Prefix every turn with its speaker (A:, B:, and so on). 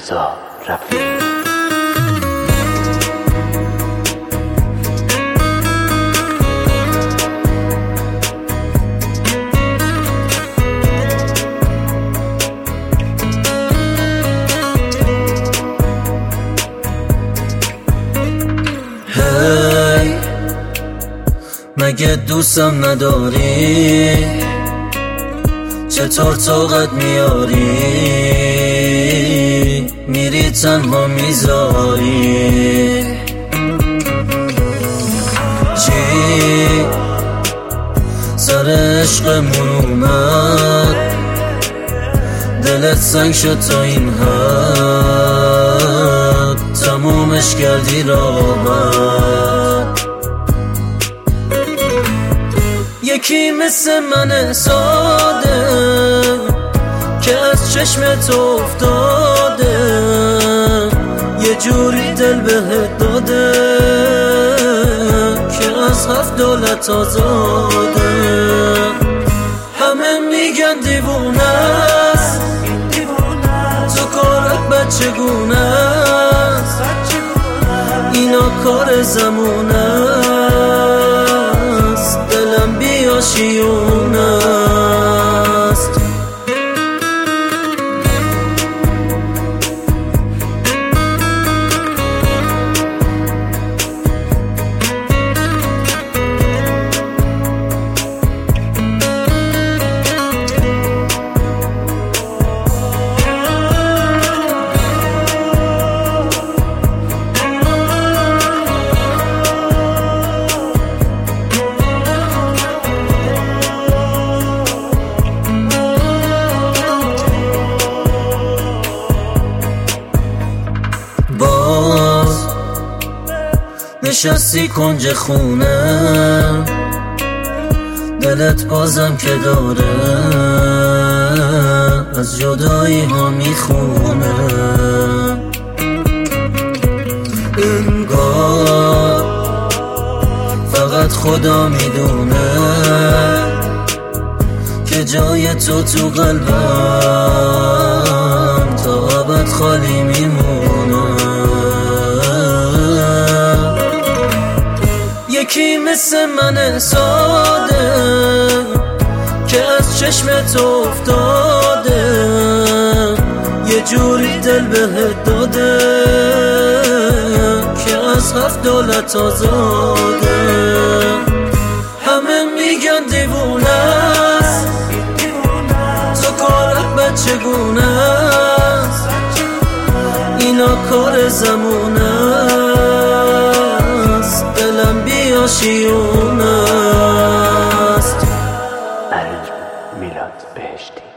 A: رضا رفیعی.
B: هی مگه دوستم نداری؟ چطور طاقت میاری؟ میری تنها میذاری چی؟ سر عشقمون اومد دلت سنگ شد تا این حد تمومش کردی راحت. یکی مثل من ساده که از چشمت افتاده یه جوری دل بهت داده که از 7 دولت آزاده. همه میگن دیوونه است تو کارت بچگونه است اینا کار زمونه است دلم بیاشیونه است. باز نشستی کنج خونه دلت بازم که داره از جدایی ها میخونه. انگار فقط خدا میدونه که جای تو قلبم تا ابد خالی میمونه. یکی مثل من ساده که از چشمت افتاده یه جوری دل بهت داده که از 7 دولت آزاده. همه میگن دیوونه است تو کارت بچگونه است اینا کار زمونه است دلم بیاشیونه است.
A: علی میلاد بهشتی.